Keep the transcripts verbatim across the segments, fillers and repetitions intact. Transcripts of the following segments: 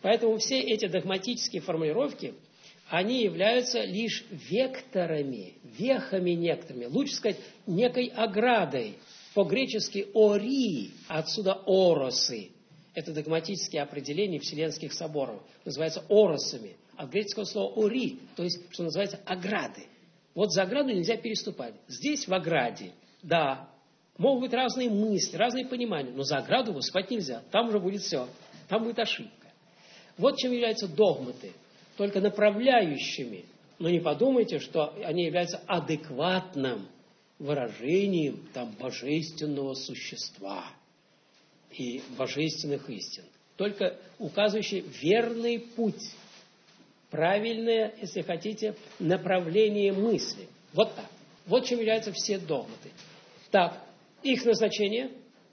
Поэтому все эти догматические формулировки, они являются лишь векторами, вехами некоторыми, лучше сказать, некой оградой. По-гречески «ори», отсюда «оросы». Это догматические определения вселенских соборов. Называются «оросами». От греческого слова «ори», то есть, что называется, ограды. Вот за ограду нельзя переступать. Здесь, в ограде, да, могут быть разные мысли, разные понимания, но за ограду выступать нельзя. Там уже будет все. Там будет ошибка. Вот чем являются догматы. Только направляющими. Но не подумайте, что они являются адекватным выражением там божественного существа и божественных истин. Только указывающие верный путь. Правильное, если хотите, направление мысли. Вот так. Вот чем являются все догматы. Так, их назначение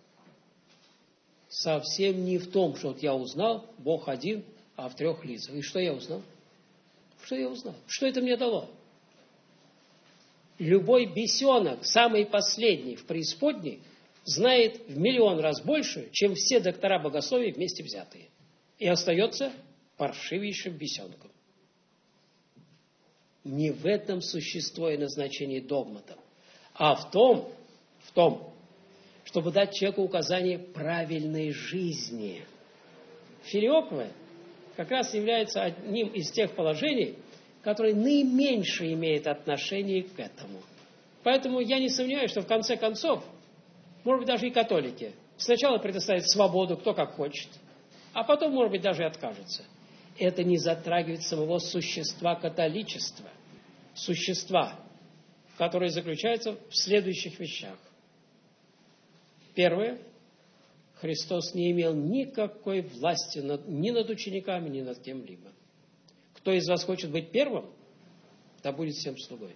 совсем не в том, что вот я узнал, Бог один, а в трех лицах. И что я узнал? Что я узнал? Что это мне дало? Любой бесенок, самый последний в преисподней, знает в миллион раз больше, чем все доктора богословия вместе взятые. И остается паршивейшим бесенком. Не в этом существо и назначение догматов, а в том, в том, чтобы дать человеку указание правильной жизни. Филиокве как раз является одним из тех положений, который наименьше имеет отношение к этому. Поэтому я не сомневаюсь, что в конце концов, может быть, даже и католики сначала предоставят свободу, кто как хочет, а потом, может быть, даже и откажутся. Это не затрагивает самого существа католичества. Существа, которое заключается в следующих вещах. Первое. Христос не имел никакой власти над, ни над учениками, ни над кем-либо. Кто из вас хочет быть первым, да будет всем слугой.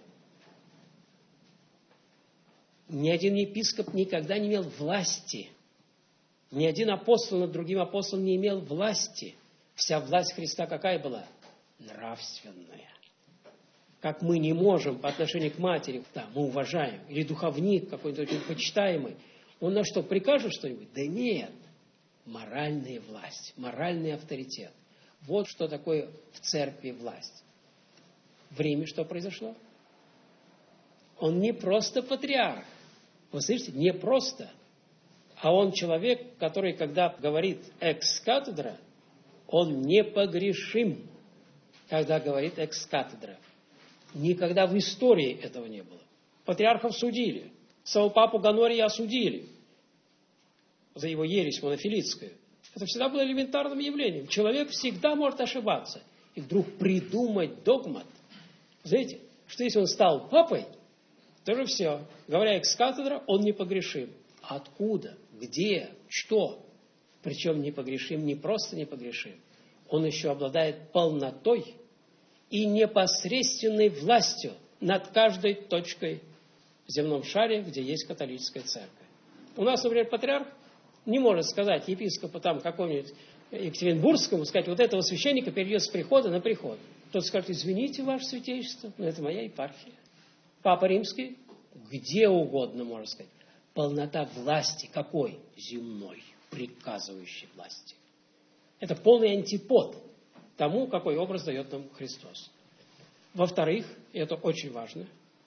Ни один епископ никогда не имел власти. Ни один апостол над другим апостолом не имел власти. Вся власть Христа какая была? Нравственная. Как мы не можем по отношению к матери, да, мы уважаем, или духовник какой-то очень почитаемый, он на что, прикажет что-нибудь? Да нет. Моральная власть, моральный авторитет. Вот что такое в церкви власть. В Риме что произошло? Он не просто патриарх. Вы слышите? Не просто. А он человек, который, когда говорит экс-катедра, он непогрешим, когда говорит экс-катедра. Никогда в истории этого не было. Патриархов судили. Самого папу Гонория осудили за его ересь монофилитскую. Это всегда было элементарным явлением. Человек всегда может ошибаться. И вдруг придумать догмат. Знаете, что если он стал папой, то же все. Говоря экс-катедра, он непогрешим. Откуда? Где? Что? Причем непогрешим не просто непогрешим. Он еще обладает полнотой и непосредственной властью над каждой точкой в земном шаре, где есть католическая церковь. У нас, например, патриарх не может сказать епископу там какому-нибудь Екатеринбургскому, сказать, вот этого священника перейдет с прихода на приход. Тот скажет, извините, ваше святейшество, но это моя епархия. Папа Римский где угодно может сказать. Полнота власти какой? Земной, приказывающей власти. Это полный антипод тому, какой образ дает нам Христос. Во-вторых, и это очень важно,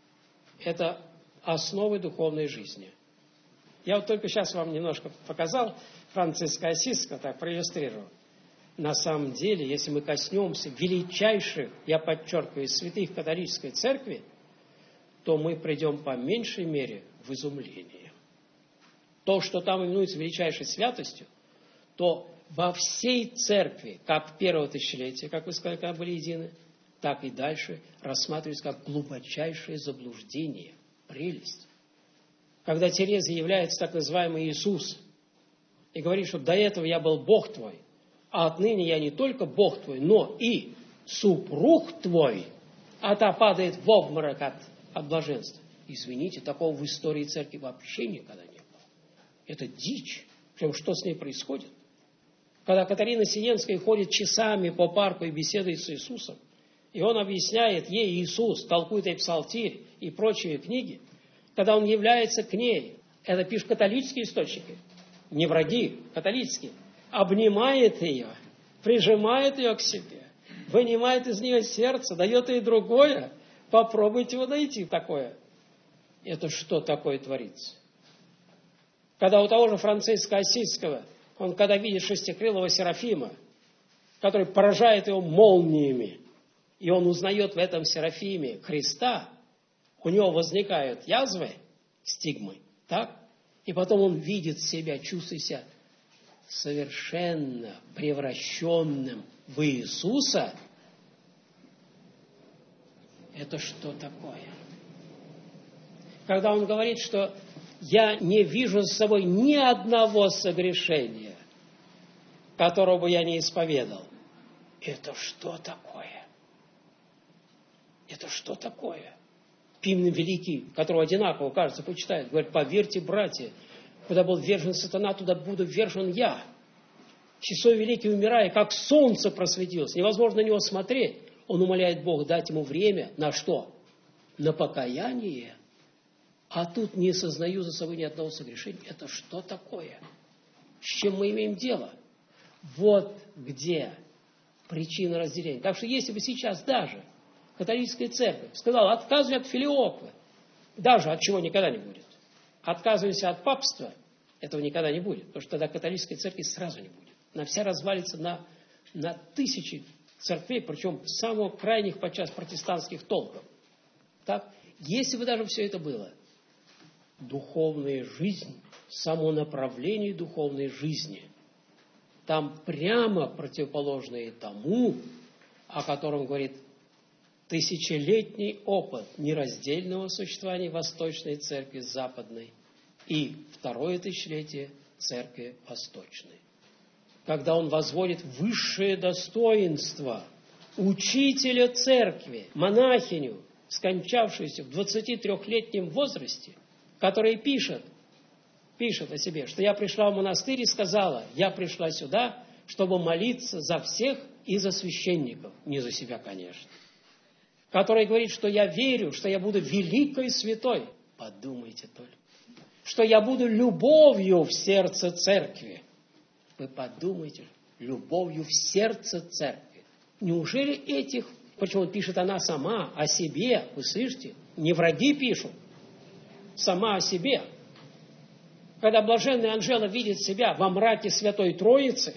это основы духовной жизни. Я вот только сейчас вам немножко показал Франциска Ассизского, так проиллюстрировал. На самом деле, если мы коснемся величайших, я подчеркиваю, святых католической церкви, то мы придем по меньшей мере в изумление. То, что там именуется величайшей святостью, то во всей церкви, как первого тысячелетия, как вы сказали, когда были едины, так и дальше рассматривается как глубочайшее заблуждение, прелесть. Когда Тереза является так называемый Иисус и говорит, что до этого я был Бог твой, а отныне я не только Бог твой, но и супруг твой, а та падает в обморок от, от блаженства. Извините, такого в истории церкви вообще никогда не было. Это дичь. Причем что с ней происходит? Когда Катарина Сиенская ходит часами по парку и беседует с Иисусом, и он объясняет ей, Иисус, толкует ей псалтирь и прочие книги, когда он является к ней, это пишут католические источники, не враги, католические, обнимает ее прижимает ее к себе, вынимает из нее сердце, дает ей другое. Попробуйте его найти такое. Это что такое творится? Когда у того же Франциска Ассизского, он когда видит шестикрылого Серафима, который поражает его молниями, и он узнает в этом Серафиме Христа, у него возникают язвы, стигмы, так? И потом он видит себя, чувствует себя совершенно превращенным в Иисуса. Это что такое? Когда он говорит, что я не вижу за собой ни одного согрешения, которого бы я не исповедал. Это что такое? Это что такое? Пимен Великий, которого одинаково, кажется, почитает, говорит, поверьте, братья, куда был ввержен сатана, туда буду ввержен я. Часой Великий, умирая, как солнце просветилось, невозможно на него смотреть. Он умоляет Бога дать ему время на что? На покаяние. А тут не сознаю за собой ни одного согрешения. Это что такое? С чем мы имеем дело? Вот где причина разделения. Так что если бы сейчас даже католическая церковь сказала, отказывай от филиоквы, даже от чего никогда не будет, отказываемся от папства, этого никогда не будет, потому что тогда католической церкви сразу не будет. Она вся развалится на, на тысячи церквей, причем самых крайних подчас протестантских толков. Так? Если бы даже все это было, духовная жизнь, самонаправление духовной жизни, там прямо противоположное тому, о котором говорит тысячелетний опыт нераздельного существования Восточной Церкви с Западной и второе тысячелетие Церкви Восточной. Когда он возводит высшее достоинство учителя Церкви, монахиню, скончавшуюся в двадцатитрёхлетнем возрасте, которая пишет, пишет о себе, что я пришла в монастырь и сказала, я пришла сюда, чтобы молиться за всех и за священников, не за себя, конечно. Которая говорит, что я верю, что я буду великой святой. Подумайте только. Что я буду любовью в сердце церкви. Вы подумайте, любовью в сердце церкви. Неужели этих, почему пишет она сама о себе, вы слышите, не враги пишут, сама о себе. Когда блаженная Анжела видит себя во мраке Святой Троицы,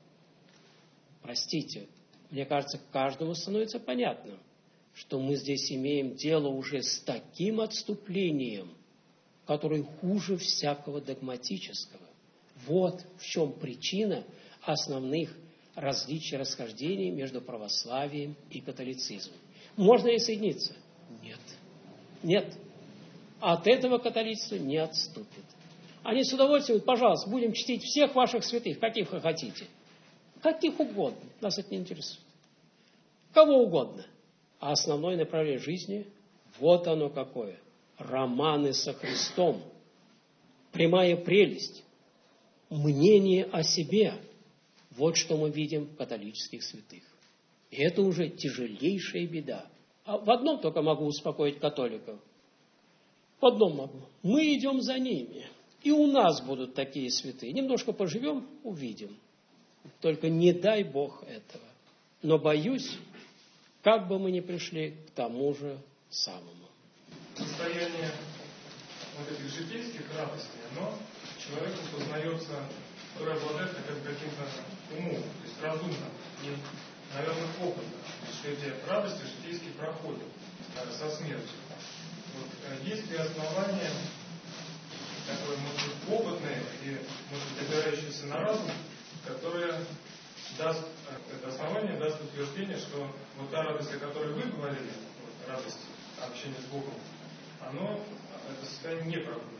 простите, мне кажется, каждому становится понятно, что мы здесь имеем дело уже с таким отступлением, которое хуже всякого догматического. Вот в чем причина основных различий, расхождений между православием и католицизмом. Можно ли соединиться? Нет. Нет. От этого католичество не отступит. Они с удовольствием, пожалуйста, будем чтить всех ваших святых, каких вы хотите. Каких угодно. Нас это не интересует. Кого угодно. А основное направление жизни, вот оно какое. Романы со Христом. Прямая прелесть. Мнение о себе. Вот что мы видим в католических святых. И это уже тяжелейшая беда. А в одном только могу успокоить католиков. В одном могу. Мы идем за ними. И у нас будут такие святые. Немножко поживем, увидим. Только не дай Бог этого. Но боюсь, как бы мы ни пришли к тому же самому. Состояние вот этих житейских радостей, оно человеку познается, который обладает каким-то умом, то есть разумно, и, наверное, опытно, что эти радости житейские проходят со смертью. Вот, есть ли основания, такое, может быть, опытное и, может быть, опирающееся на разум, которое даст, это основание даст утверждение, что вот та радость, о которой вы говорили, вот, радость общения с Богом, оно, это состояние не проходит.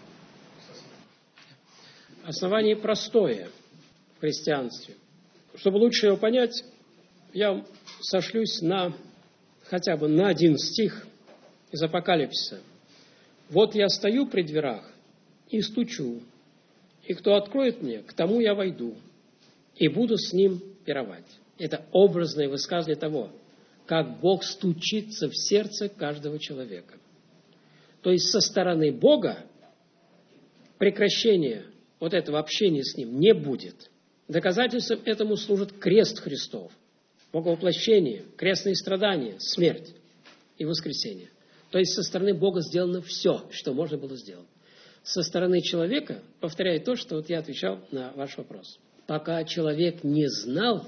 Основание простое в христианстве. Чтобы лучше его понять, я сошлюсь на хотя бы на один стих из Апокалипсиса. «Вот я стою при дверях и стучу, и кто откроет мне, к тому я войду, и буду с ним пировать». Это образное высказывание того, как Бог стучится в сердце каждого человека. То есть со стороны Бога прекращения вот этого общения с Ним не будет. Доказательством этому служит крест Христов, боговоплощение, крестные страдания, смерть и воскресение. То есть со стороны Бога сделано все, что можно было сделать. Со стороны человека, повторяю то, что вот я отвечал на ваш вопрос. Пока человек не знал,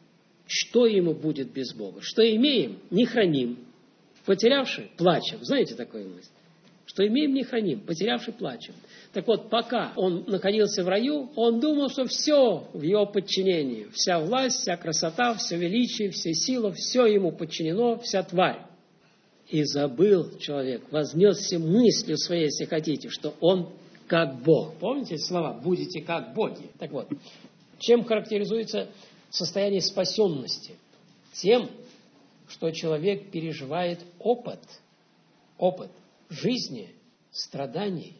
что ему будет без Бога. Что имеем, не храним. Потерявши, плачем. Знаете такую мысль? Что имеем, не храним. Потерявши, плачем. Так вот, пока он находился в раю, он думал, что все в его подчинении. Вся власть, вся красота, все величие, все сила, все ему подчинено, вся тварь. И забыл человек, вознесся мыслью своей, если хотите, что он как Бог. Помните слова «будете как боги»? Так вот, чем характеризуется состояние спасенности? Тем, что человек переживает опыт, опыт жизни, страданий,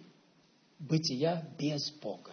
бытия без Бога.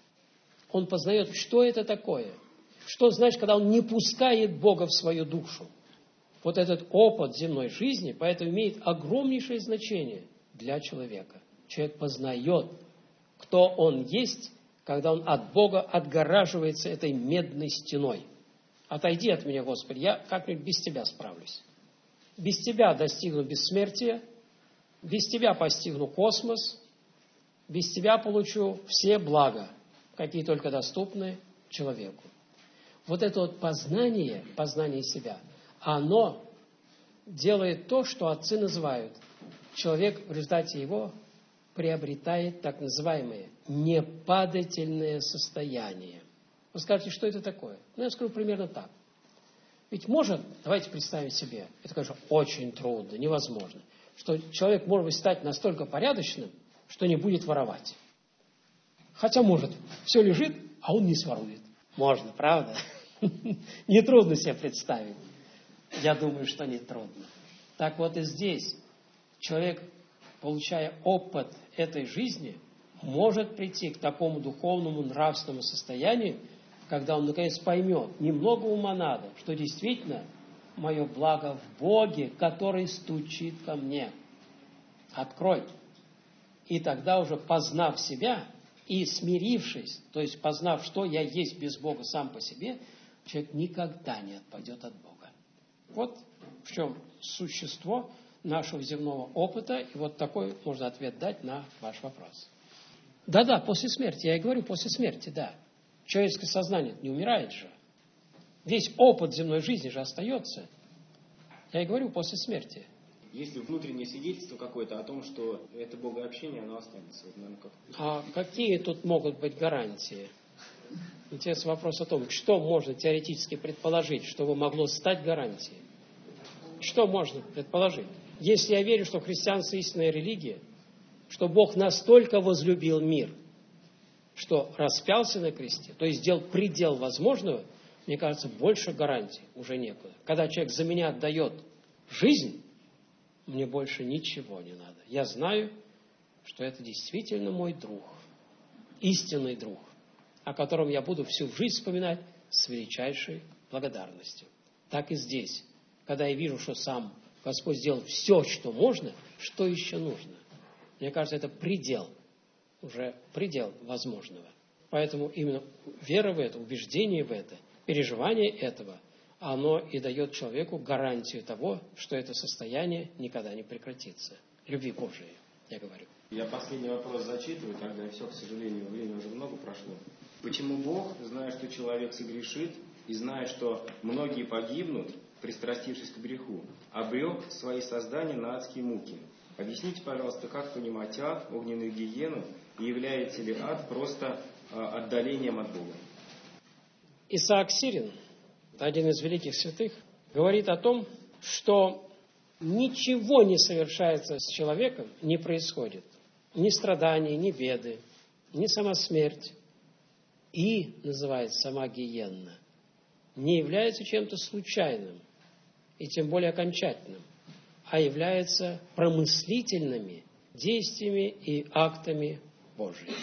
Он познает, что это такое. Что значит, когда он не пускает Бога в свою душу. Вот этот опыт земной жизни, поэтому имеет огромнейшее значение для человека. Человек познает, кто он есть, когда он от Бога отгораживается этой медной стеной. Отойди от меня, Господи, я как-нибудь без Тебя справлюсь. Без Тебя достигну бессмертия, без Тебя постигну космос, без Тебя получу все блага, какие только доступны человеку. Вот это вот познание, познание себя, оно делает то, что отцы называют. Человек в результате его приобретает так называемое непадательное состояние. Вы скажете, что это такое? Ну, я скажу примерно так. Ведь может, давайте представим себе, это, конечно, очень трудно, невозможно, что человек может стать настолько порядочным, что не будет воровать. Хотя может, все лежит, а он не сворует. Можно, правда? Нетрудно себе представить. Я думаю, что нетрудно. Так вот и здесь человек, получая опыт этой жизни, может прийти к такому духовному, нравственному состоянию, когда он наконец поймет, немного ума надо, что действительно мое благо в Боге, который стучит ко мне. Открой. И тогда уже познав себя и смирившись, то есть познав, что я есть без Бога сам по себе, человек никогда не отпадет от Бога. Вот в чем существо нашего земного опыта, и вот такой можно ответ дать на ваш вопрос. Да-да, после смерти, я и говорю, после смерти, да. Человеческое сознание не умирает же. Весь опыт земной жизни же остается. Я и говорю, после смерти. Есть ли внутреннее свидетельство какое-то о том, что это богообщение, оно останется? Вот, наверное, как... А какие тут могут быть гарантии? Интересный вопрос о том, что можно теоретически предположить, чтобы могло стать гарантией. Что можно предположить? Если я верю, что христианство истинная религия, что Бог настолько возлюбил мир, что распялся на кресте, то есть сделал предел возможного, мне кажется, больше гарантий уже некуда. Когда человек за меня отдает жизнь, мне больше ничего не надо. Я знаю, что это действительно мой друг, истинный друг, о котором я буду всю жизнь вспоминать с величайшей благодарностью. Так и здесь. Когда я вижу, что сам Господь сделал все, что можно, что еще нужно? Мне кажется, это предел, уже предел возможного. Поэтому именно вера в это, убеждение в это, переживание этого, оно и дает человеку гарантию того, что это состояние никогда не прекратится. Любви Божией, я говорю. Я последний вопрос зачитываю, тогда все, к сожалению, время уже много прошло. Почему Бог, зная, что человек согрешит, и зная, что многие погибнут, пристрастившись к греху, обрек свои создания на адские муки? Объясните, пожалуйста, как понимать ад, огненную гиену, и является ли ад просто э, отдалением от Бога? Исаак Сирин, один из великих святых, говорит о том, что ничего не совершается с человеком, не происходит. Ни страдания, ни беды, ни сама смерть. И, называется, сама гиенна, не является чем-то случайным, и тем более окончательным, а является промыслительными действиями и актами Божьими.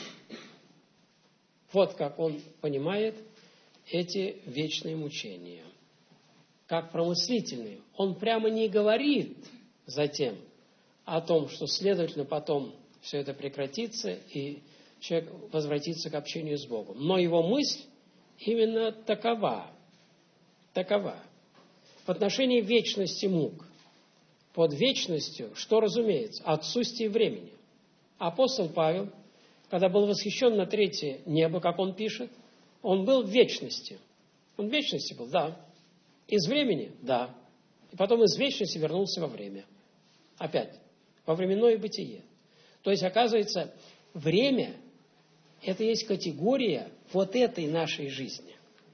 Вот как он понимает эти вечные мучения. Как промыслительные. Он прямо не говорит затем о том, что, следовательно, потом все это прекратится, и человек возвратится к общению с Богом. Но его мысль именно такова. Такова. В отношении вечности мук. Под вечностью, что разумеется, отсутствие времени. Апостол Павел, когда был восхищен на третье небо, как он пишет, он был в вечности. Он в вечности был, да. Из времени, да. И потом из вечности вернулся во время. Опять, во временное бытие. То есть, оказывается, время – это есть категория вот этой нашей жизни.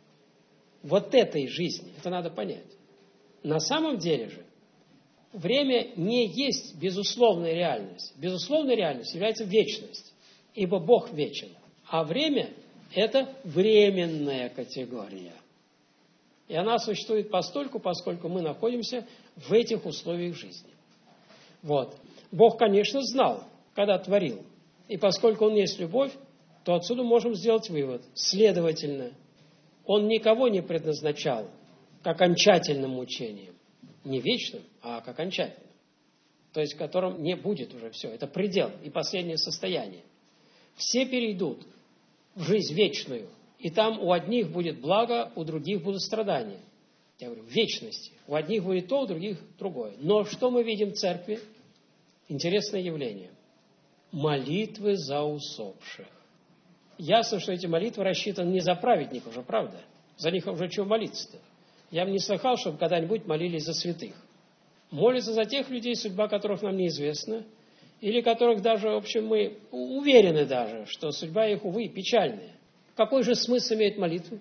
Вот этой жизни. Это надо понять. На самом деле же, время не есть безусловная реальность. Безусловная реальность является вечность, ибо Бог вечен. А время – это временная категория. И она существует постольку, поскольку мы находимся в этих условиях жизни. Вот. Бог, конечно, знал, когда творил. И поскольку Он есть любовь, то отсюда можем сделать вывод. Следовательно, Он никого не предназначал к окончательным мучениям. Не вечным, а к окончательным. То есть, в котором не будет уже все. Это предел и последнее состояние. Все перейдут в жизнь вечную. И там у одних будет благо, у других будут страдания. Я говорю, в вечности. У одних будет то, у других другое. Но что мы видим в церкви? Интересное явление. Молитвы за усопших. Ясно, что эти молитвы рассчитаны не за праведников уже, правда? За них уже чего молиться-то? Я бы не слыхал, чтобы когда-нибудь молились за святых. Молятся за тех людей, судьба которых нам неизвестна, или которых даже, в общем, мы уверены даже, что судьба их, увы, печальная. Какой же смысл имеет молитвы?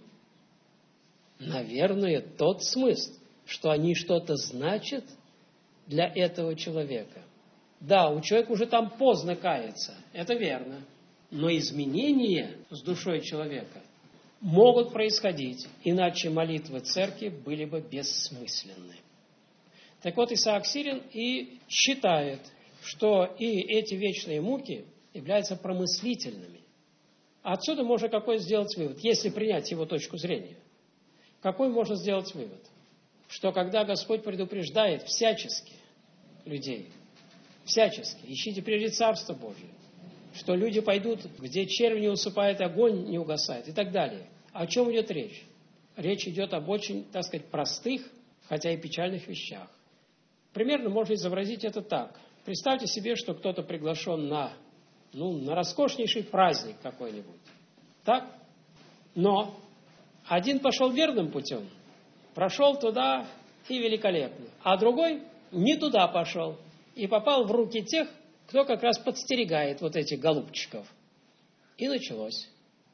Наверное, тот смысл, что они что-то значат для этого человека. Да, у человека уже там поздно каяться, это верно. Но изменения с душой человека могут происходить, иначе молитвы церкви были бы бессмысленны. Так вот, Исаак Сирин и считает, что и эти вечные муки являются промыслительными. Отсюда можно какой сделать вывод, если принять его точку зрения. Какой можно сделать вывод? Что когда Господь предупреждает всячески людей, всячески, ищите прежде Царство Божие, что люди пойдут, где червь не усыпает, огонь не угасает и так далее. О чем идет речь? Речь идет об очень, так сказать, простых, хотя и печальных вещах. Примерно можно изобразить это так. Представьте себе, что кто-то приглашен на, ну, на роскошнейший праздник какой-нибудь. Так? Но один пошел верным путем, прошел туда и великолепно. А другой не туда пошел и попал в руки тех, кто как раз подстерегает вот этих голубчиков. И началось.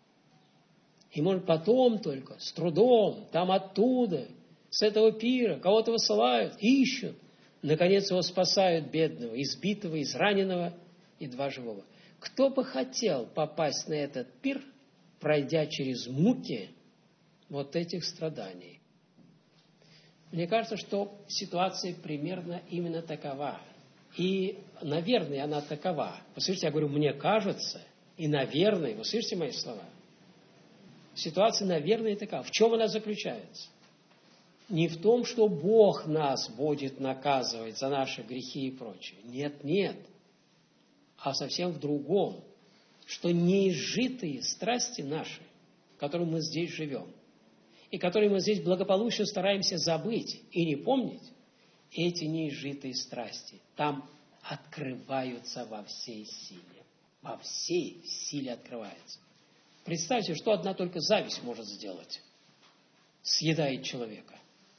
И, может, потом только, с трудом, там оттуда, с этого пира, кого-то высылают, ищут. Наконец его спасают, бедного, избитого, израненного, едва живого. Кто бы хотел попасть на этот пир, пройдя через муки вот этих страданий? Мне кажется, что ситуация примерно именно такова. И, наверное, она такова. Вы слышите, я говорю, мне кажется, и, наверное, вы слышите мои слова? Ситуация, наверное, такова. В чем она заключается? Не в том, что Бог нас будет наказывать за наши грехи и прочее. Нет, нет. А совсем в другом. Что неизжитые страсти наши, которыми мы здесь живем, и которые мы здесь благополучно стараемся забыть и не помнить, эти неизжитые страсти там открываются во всей силе. Во всей силе открываются. Представьте, что одна только зависть может сделать. Съедает человека.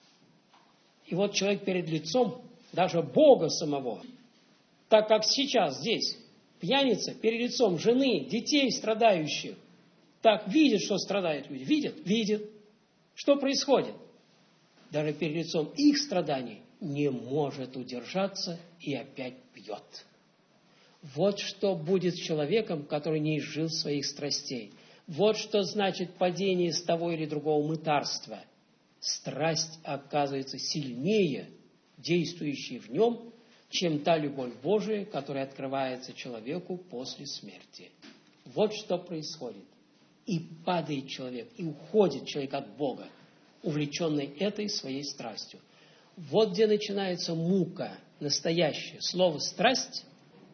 И вот человек перед лицом даже Бога самого, так как сейчас здесь пьяница перед лицом жены, детей страдающих, так видит, что страдают люди. Видит? Видит. Что происходит? Даже перед лицом их страданий не может удержаться и опять пьет. Вот что будет с человеком, который не изжил своих страстей. Вот что значит падение с того или другого мытарства. Страсть оказывается сильнее, действующей в нем, чем та любовь Божия, которая открывается человеку после смерти. Вот что происходит. И падает человек, и уходит человек от Бога, увлеченный этой своей страстью. Вот где начинается мука настоящая. Слово «страсть»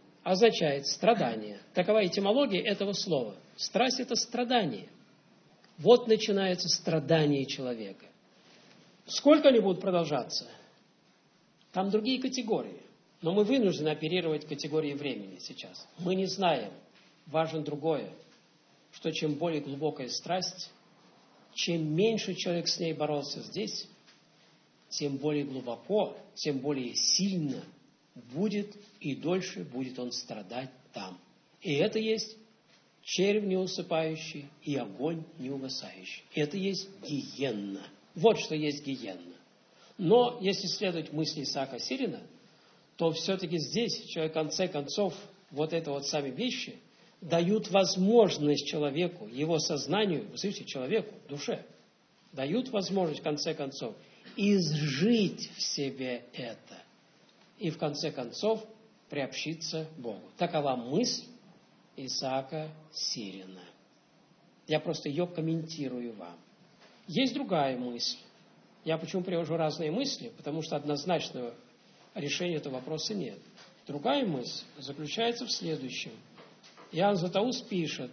означает страдание. Такова этимология этого слова. Страсть – это страдание. Вот начинается страдание человека. Сколько они будут продолжаться? Там другие категории. Но мы вынуждены оперировать категорией времени сейчас. Мы не знаем. Важно другое, что чем более глубокая страсть, чем меньше человек с ней боролся здесь, тем более глубоко, тем более сильно будет и дольше будет он страдать там. И это есть червь неусыпающий и огонь неугасающий. Это есть гиенна. Вот что есть гиенна. Но если следовать мысли Исаака Сирина, то все-таки здесь, в конце концов, вот это вот сами вещи дают возможность человеку, его сознанию, вы слышите, человеку, душе, дают возможность, в конце концов, изжить в себе это. И в конце концов приобщиться Богу. Такова мысль Исаака Сирина. Я просто ее комментирую вам. Есть другая мысль. Я почему привожу разные мысли? Потому что однозначного решения этого вопроса нет. Другая мысль заключается в следующем. Иоанн Златоуст пишет: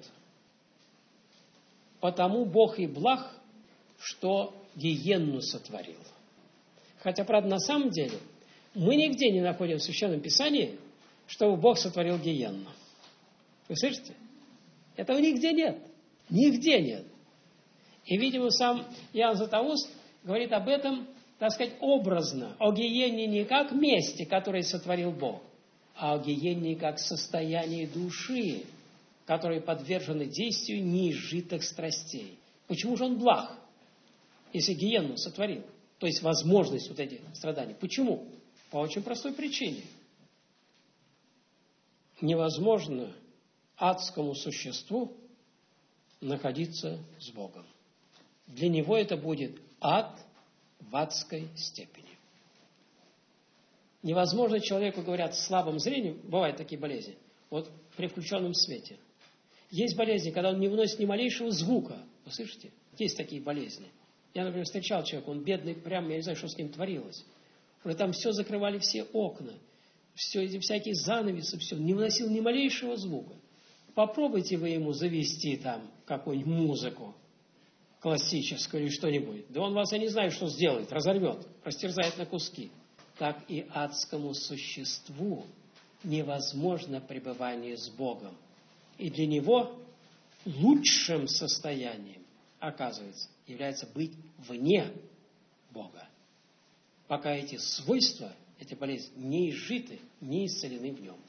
«Потому Бог и благ, что гиенну сотворил». Хотя, правда, на самом деле, мы нигде не находим в Священном Писании, чтобы Бог сотворил гиенну. Вы слышите? Этого нигде нет. Нигде нет. И, видимо, сам Иоанн Златоуст говорит об этом, так сказать, образно, о гиенне не как месте, которое сотворил Бог, а о гиенне как состоянии души, которые подвержены действию неизжитых страстей. Почему же он благ, если гиенну сотворил? То есть возможность вот этих страданий. Почему? По очень простой причине. Невозможно адскому существу находиться с Богом. Для него это будет ад в адской степени. Невозможно человеку, говорят, с слабым зрением, бывают такие болезни, вот при включенном свете. Есть болезни, когда он не выносит ни малейшего звука. Вы слышите? Есть такие болезни. Я, например, встречал человека, он бедный, прям, я не знаю, что с ним творилось. Уже там все закрывали, все окна, все эти всякие занавесы, все, не выносил ни малейшего звука. Попробуйте вы ему завести там какую-нибудь музыку классическую или что-нибудь. Да он вас, я не знаю, что сделает, разорвет, растерзает на куски. Так и адскому существу невозможно пребывание с Богом. И для него лучшим состоянием, оказывается, является быть вне Бога. Пока эти свойства, эти болезни не изжиты, не исцелены в нем.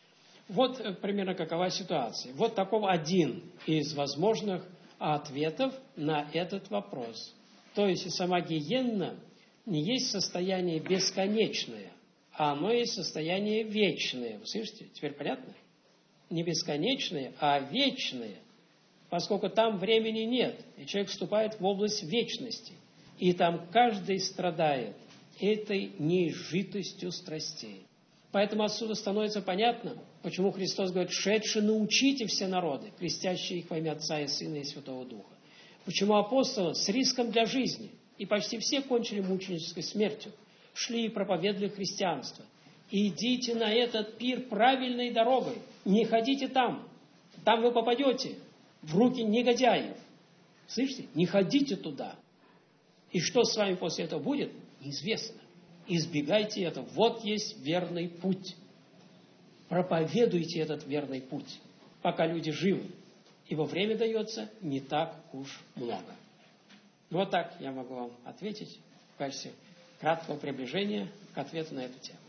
Вот примерно какова ситуация. Вот таков один из возможных ответов на этот вопрос. То есть и сама гиенна не есть состояние бесконечное, а оно есть состояние вечное. Вы слышите? Теперь понятно? Не бесконечное, а вечное. Поскольку там времени нет, и человек вступает в область вечности. И там каждый страдает этой неизжитостью страстей. Поэтому отсюда становится понятно, почему Христос говорит: «Шедши научите все народы, крестящие их во имя Отца и Сына и Святого Духа». Почему апостолы с риском для жизни, и почти все кончили мученической смертью, шли и проповедовали христианство. Идите на этот пир правильной дорогой, не ходите там, там вы попадете в руки негодяев. Слышите? Не ходите туда. И что с вами после этого будет, неизвестно. Избегайте этого. Вот есть верный путь. Проповедуйте этот верный путь, пока люди живы. Ибо время дается не так уж много. Вот так я могу вам ответить в качестве краткого приближения к ответу на эту тему.